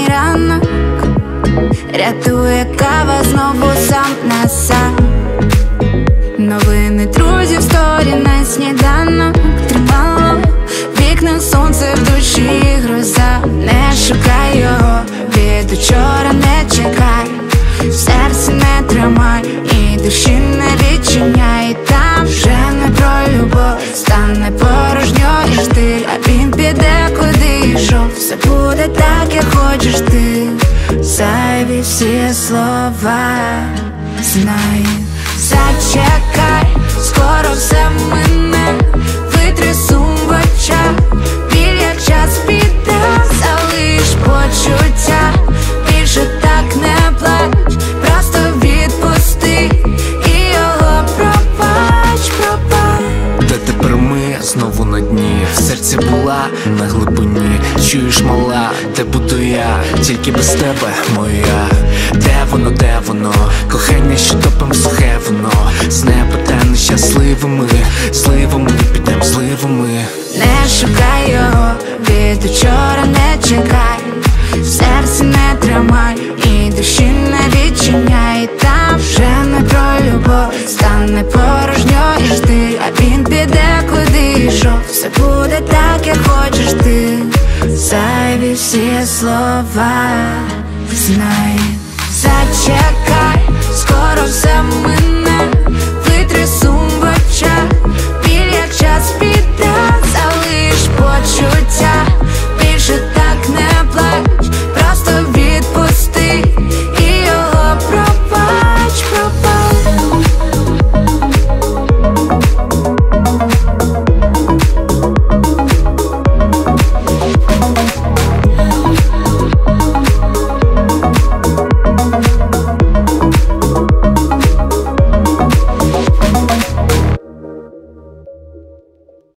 останній ранок, рятує кава знову сам на сам. Новини друзів, сторі на сніданок. Тримало вікна, сонце в душі, гроза. Не шукай його, від учора не чекай. В серці не тримай і душі не відчиняй. Там вже не про любов, стане порожньою штиль. А він піде, куди йшов. Все буде так, як хочеш ти. Зайві всі слова, знай. Зачекай, скоро все мине. Витри сум в очах, біль як час піде. Залиш почуття, більше так не плач. Просто відпусти і його пробач, пробач. Де тепер ми знову на дні? В серці була на глибині. Чуєш, мала, де буду я? Тільки без тебе, моя. Де воно, кохання, що топим сухе воно. З неба та нещасливими, зливами, підем зливами. Не шукай його, від учора не чекай. В серці не тримай і душі не відчиняй. Там вже не про любов, стане порожньою штиль. А він піде, куди йшов. Все буде так, як хочеш ти. Зайві всі слова, знай. Зачекай, скоро все мине. Витри сум